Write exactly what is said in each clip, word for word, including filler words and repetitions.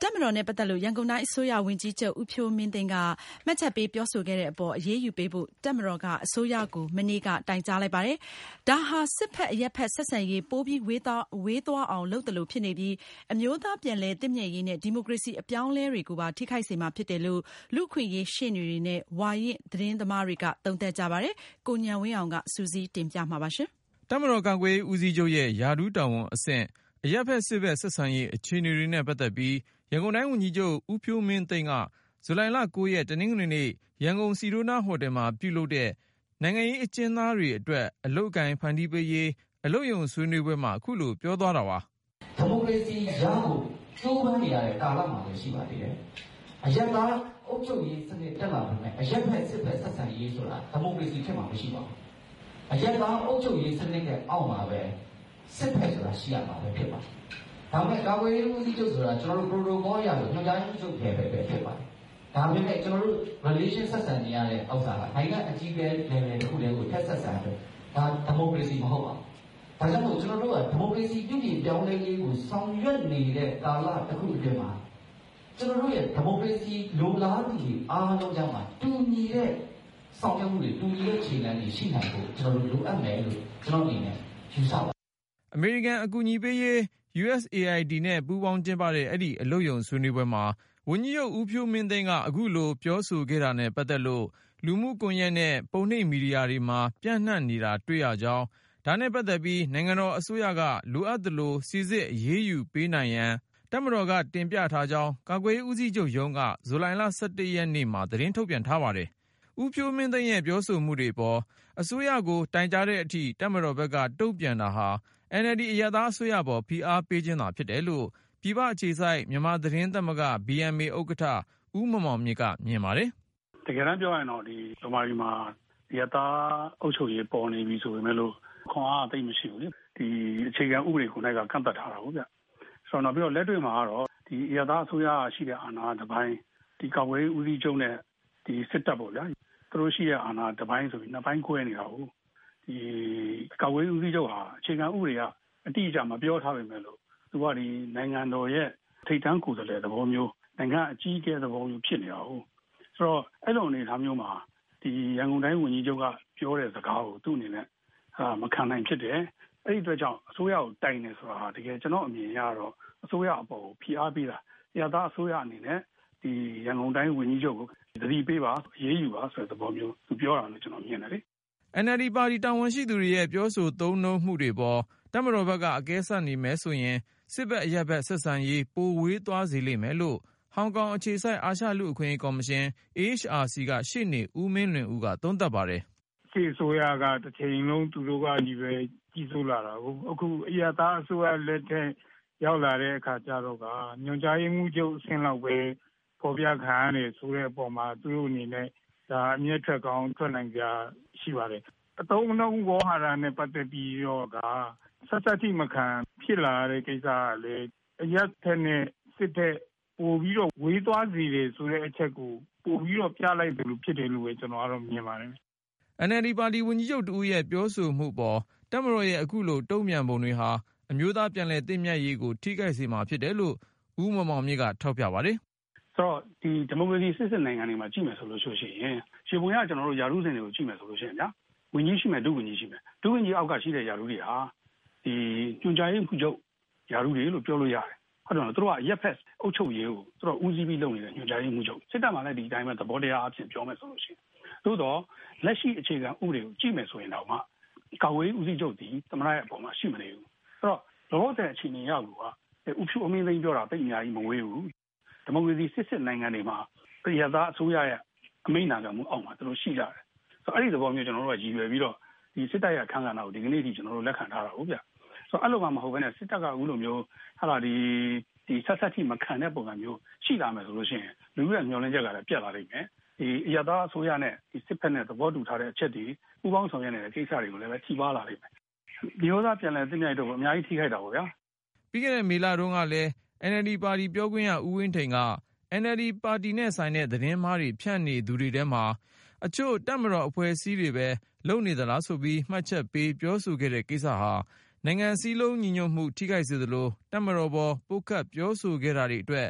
တပ်မတော်နဲ့ပတ်သက်လို့ရန်ကုန်တိုင်းအစိုးရဝန်ကြီးချုပ်ဦးဖြိုးမင်းသိန်းကမှတ်ချက်ပေးပြောဆိုခဲ့တဲ့အပေါ်အရေးယူပေးဖို့တပ်မတော်ကအစိုးရကိုမနေ့ကတိုင်ကြားလိုက်ပါတယ်။ဒါဟာစစ်ဖက်အရက်ဖက်ဆက်ဆံရေးပိုပြီးဝေးသွားဝေးသွားအောင်လုပ်တယ်လို့ဖြစ်နေပြီးအမျိုးသားပြန်လည်သင့်မြတ်ရေးနဲ့ဒီမိုကရေစီအပြောင်းလဲတွေကိုပါထိခိုက်စေမှာဖြစ်တယ်လို့လူ့ခွင့်ရေးရှေ့နေတွေနဲ့ဝါရင့်သတင်းသမားတွေကသုံးသပ်ကြပါတယ်။ကိုဉာဏ်ဝင်းအောင်ကစူးစီးတင်ပြမှာပါရှင်။တပ်မတော်ကာကွယ်ရေးဦးစီးချုပ်ရဲ့ရာထူးတာဝန်အဆင့်အရက်ဖက်စစ်ဖက်ဆက်ဆံရေးအခြေအနေတွေနဲ့ပတ်သက်ပြီးရန်ကုန်တိုင်းဝန်ကြီးချုပ်ဦးဖြိုးမင်းသိန်းကဇူလိုင်လ၉ရက်တနင်္ဂနွေနေ့ရန်ကုန်စီဒိုနာဟိုတယ်မှာပြုလုပ်တဲ့နိုင်ငံရေးအကျဉ်းသားတွေအတွက်အလုပ်အကိုင်ဖန်တီးပေးရေးအလုပ်ရုံဆွေးနွေးပွဲမှာအခုလိုပြောသွားတာပါ။ဒီမိုကရေစီရဖို့ကြိုးပမ်းနေရတဲ့ကာလမှာလည်းရှိပါသေးတယ်။အရက်သားအုပ်ချုပ်ရေးစနစ်တက်လာပြီမဲ့အရက်ဖက်စစ်ဖက်ဆက်ဆံရေးဆိုတာဒီမိုကရေစီဖြစ်မှာမရှိပါဘူး။အရက်သားအုပ်ချုပ်ရေးစနစ်ရဲ့အောက်မှာပဲစစ်ဖက်ဆိုတာရှိရမှာပဲဖြစ်ပါတယ်။ဒါပေမဲ့ကာကွယ်ရေးဦးစီးချုပ်ဆိုတာကျွန်တော်တို့ protocol ရလို့ညွှန်ကြားရေးချုပ်ပဲပဲဖြစ်ပါတယ်။ဒါပေမဲ့ကျွန်တော်တို့ relation ဆက်ဆံနေရတဲ့အောက်စားကနိုင်ငံအကြီးအကဲ level တစ်ခုတည်းကိုထက်ဆက်ဆံတယ်။ဒါဒီမိုကရေစီမဟုတ်ပါဘူး။ဒါကြောင့်မို့ကျွန်တော်တို့ကဒီမိုကရေစီပြုပြင်ပြောင်းလဲရေးကိုဆောင်ရွက်နေတဲ့ကာလတစ်ခုအတွင်းမှာကျွန်တော်တို့ရဲ့ဒီမိုကရေစီလိုလားသူတွေအားလုံးကြောင့်မှာတူညီတဲ့ဆောင်ရွက်မှုတွေတူညီတဲ့ခြေလှမ်းတွေရှိနိုင်ဖို့ကျွန်တော်တို့လိုအပ်မယ်လို့ကျွန်တော်အနေနဲ့ယူဆပါတယ်။အမေရိကန်အကူအညီပေးရေး U S A I D နဲ့ပူးပေါင်းကျင်းပတဲ့အဲ့ဒီအလုပ်ရုံဆွေးနွေးပွဲမှာဝန်ကြီးချုပ်ဦးဖြိုးမင်းသိန်းကအခုလိုပြောဆိုခဲ့တာနဲ့ပတ်သက်လို့လူမှုကွန်ရက်နဲ့ပုံနှိပ်မီဒီယာတွေမှာပြန့်နှံ့နေတာတွေ့ရကြောင်းဒါနဲ့ပတ်သက်ပြီးနိုင်ငံတော်အစိုးရကလိုအပ်သလိုစီစစ်အရေးယူပေးနိုင်ရန်တပ်မတော်ကတင်ပြထားကြောင်းကာကွယ်ရေးဦးစီးချုပ်ရုံးကဇူလိုင်လ၁၁ရက်နေ့မှာသတင်းထုတ်ပြန်ထားပါတယ်။ဦးဖြိုးမင်းသိန်းရဲ့ပြောဆိုမှုတွေပေါ်အစိုးရကိုတိုင်ကြားတဲ့အထိတပ်မတော်ဘက်ကတုံ့ပြန်တာဟာN L D အရပ်သားအစိုးရပေါ်ဖိအားပေးခြင်းသာဖြစ်တယ်လို့ပြည်ပအခြေစိုက်မြန်မာသတင်းသမဂ္ဂ B M A ဥက္ကဋ္ဌဦးမောင်မောင်မြင့်ကမြင်ပါတယ်။တကယ်တမ်းပြောရရင်တော့ဒီဗမာပြည်မှာအရပ်သားအုပ်ချုပ်ရေးပေါ်နေပြီဆိုပေမဲ့လို့ခွန်အားအသိမရှိဘူးလေ။ဒီအခြေခံဥပဒေကိုနိုင်ကကန့်သတ်ထားတာဟုတ်ဗျ။ဆိုတော့ပြီးတော့လက်တွေ့မှာကတော့ဒီအရပ်သားအစိုးရရှိတဲ့အာဏာတစ်ပိုင်းဒီကာကွယ်ရေးဦးစီးချုပ်နဲ့ဒီစစ်တပ်ပေါ့ဗျာ။သူတို့ရှိတဲ့အာဏာတစ်ပိုင်းဆိုပြီးနှစ်ပိုင်းခွဲနေတာဟုတ်။ဒီကာကွယ်ရေးဦးစီးချုပ်ဟာအခြေခံဥပဒေကအတိအကျမပြောထားပေမဲ့လို့သူကဒီနိုင်ငံတော်ရဲ့ထိပ်တန်းကိုယ်စားလှယ်သဘောမျိုးနိုင်ငံအကြီးအကဲသဘောမျိုးဖြစ်နေတာဟုတ်ဆိုတော့အဲ့လိုအနေအထားမျိုးမှာဒီရန်ကုန်တိုင်းဝန်ကြီးချုပ်ကပြောတဲ့စကားကိုသူ့အနေနဲ့အာမခံနိုင်ဖြစ်တယ်အဲ့ဒီအတွက်ကြောင့်အစိုးရကိုတိုင်နေဆိုတာဟာတကယ်ကျွန်တော်အမြင်ရတော့အစိုးရအပေါ်ကိုဖိအားပေးတာရတာအစိုးရအနေနဲ့ဒီရန်ကုန်တိုင်းဝန်ကြီးချုပ်ကိုသတိပေးပါရေးယူပါဆိုတဲ့သဘောမျိုးသူပြောတာလို့ကျွန်တော်မြင်တယ်လေ N L D ပါတီတာဝန်ရှိသူတွေရဲ့ပြောဆိုသုံးနှုန်းမှုတွေပေါ်တပ်မတော်ဘက်ကအကဲဆတ်နေမယ်ဆိုရင်စစ်ဘက်အရပ်ဘက်ဆက်ဆံရေးပိုဝေးသွားစေလိမ့်မယ်လို့ဟောင်ကောင်အခြေစိုက်အာရှလူ့အခွင့်အရေးကော်မရှင် A H R C ကရှေ့နေဦးမင်းလွင်ဦးကသုံးသပ်ပါတယ်။စစ်အစိုးရကတစ်ချိန်လုံးသူတို့ကကြီးပဲကြီးစိုးလာတာကိုအခုအရသာအစိုးရလက်ထက်ရောက်လာတဲ့အခါကျတော့ကညွှန်ကြားရေးမှူးချုပ်အဆင့်လောက်ပဲပေါ်ပြခံရတယ်ဆိုတဲ့အပေါ်မှာသူတို့အနေနဲ့ဒါအမျက်ထွက်ကောင်းထွက်နိုင်ကြရှိပါတယ်။အတုံးအနှုံးဝေါ်ဟာရနဲ့ပတ်သက်ပြီးတော့ကဆက်စပ်တိမခံဖြစ်လာတဲ့ကိစ္စကလေအရက်ထက်နဲ့စစ်တဲ့ပို့ပြီးတော့ဝေးသွားစီတယ်ဆိုတဲ့အချက်ကိုပို့ပြီးတော့ပြလိုက်တယ်လို့ဖြစ်တယ်လို့ပဲကျွန်တော်ကတော့မြင်ပါတယ်။ N L D ပါတီဝန်ကြီးချုပ်တူရဲ့ပြောဆိုမှုပေါ်တပ်မတော်ရဲ့အခုလိုတုံ့ပြန်ပုံတွေဟာအမျိုးသားပြန်လည်သင့်မြတ်ရေးကိုထိခိုက်စေမှာဖြစ်တယ်လို့ဦးမောင်မောင်မြင့်ကထောက်ပြပါတယ်။ဆိုတော့ဒီဒီမိုကရေစီစစ်စစ်နိုင်ငံတွေမှာကြည့်မယ်ဆိုလို့ရှိရင်ရှင်ပုံရကျွန်တော်တို့ယာရုစင်တွေကိုကြည့်မယ်ဆိုလို့ရှိရင်ဗျာဝန်ကြီးရှိမယ်ဒုဝန်ကြီးရှိမယ်ဒုဝန်ကြီးအောက်ကရှိတဲ့ယာရုတွေဟာဒီညွှန်ကြားရေးမှူးချုပ်ယာရုတွေလို့ပြောလို့ရတယ်ဟုတ်တယ်နော်သူတို့ကရက်ဖက်အုပ်ချုပ်ရေးကိုသူတို့ဦးစီးပြီးလုပ်နေတဲ့ညွှန်ကြားရေးမှူးချုပ်စစ်တပ်မှာလည်းဒီအတိုင်းပဲသဘောတရားအဖြစ်ပြောမယ်ဆိုလို့ရှိရင်သို့တော့လက်ရှိအခြေခံဥပဒေကိုကြည့်မယ်ဆိုရင်တော့မှကာကွယ်ရေးဦးစီးချုပ်ဒီသမရရဲ့အပေါ်မှာရှိမနေဘူးအဲ့တော့လောဆယ်အခြေအနေရောက်လို့ကဥဖြူအမင်းသိန်းပြောတာတိတ်အများကြီးမဝေးဘူးဒီမိုကရေစီစစ်စစ်နိုင်ငံတွေမှာပြည်သားအစိုးရရဲ့အမိန့်နာခံမှုအောက်မှာသူတို့ရှိကြတယ်ဆိုတော့အဲ့ဒီသဘောမျိုးကျွန်တော်တို့ကရည်ရွယ်ပြီးတော့ဒီစစ်တပ်ရဲ့အခမ်းအနားကိုဒီကနေ့ထိကျွန်တော်တို့လက်ခံထားတာဟုတ်ဗျဆိုတော့အဲ့လိုမှမဟုတ်ဘဲနဲ့စစ်တပ်ကအခုလိုမျိုးဟာလာဒီဒီဆက်ဆက်ထိမခံတဲ့ပုံစံမျိုးရှိလာမယ်ဆိုလို့ရှိရင်လူ့ရဲ့မျှော်လင့်ချက်ကလည်းပြတ်လာလိမ့်မယ်ဒီအရသာအစိုးရနဲ့ဒီစစ်ဖက်နဲ့သဘောတူထားတဲ့အချက်တွေပူးပေါင်းဆောင်ရွက်နေတဲ့ကိစ္စတွေကိုလည်းပဲထိပါလာလိမ့်မယ်မျိုးသားပြန်လည်သိမြတ်တော့အများကြီးထိခိုက်တာပေါ့ဗျာပြီးခဲ့တဲ့မေလတုန်းကလည်း N L D ပါတီပြောခွင့်ရဦးဝင်းထိန်က N L D ပါတီနဲ့ဆိုင်တဲ့သတင်းမှားတွေဖြန့်နေသူတွေထဲမှာအချို့တပ်မတော်အဖွဲ့အစည်းတွေပဲလုံနေသလားဆိုပြီးမှတ်ချက်ပေးပြောဆိုခဲ့တဲ့ကိစ္စဟာနိုင်ငံစည်းလုံးညီညွတ်မှုထိခိုက်စေသလိုတပ်မတော်ပေါ်ပုတ်ခတ်ပြောဆိုခဲ့တာတွေအတွက်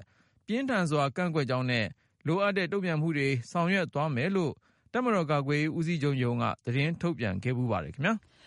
ပြင်းထန်စွာကန့်ကွက်ကြောင်းနဲ့လိုအပ်တဲ့တုံ့ပြန်မှုတွေဆောင်ရွက်သွားမယ်လို့တပ်မတော်ကာကွယ်ရေးဦးစီးချုပ်ရုံးကသတင်းထုတ်ပြန်ခဲ့ပူးပါတယ်ခင်ဗျာ။